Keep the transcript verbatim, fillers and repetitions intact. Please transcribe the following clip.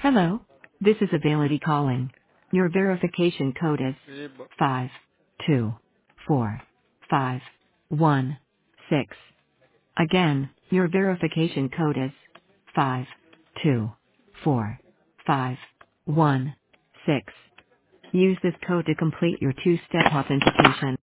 Hello. This is Availity calling. Your verification code is Eba. five two four five one six. Again, your verification code is five two four five one six. Use this code to complete your two-step authentication.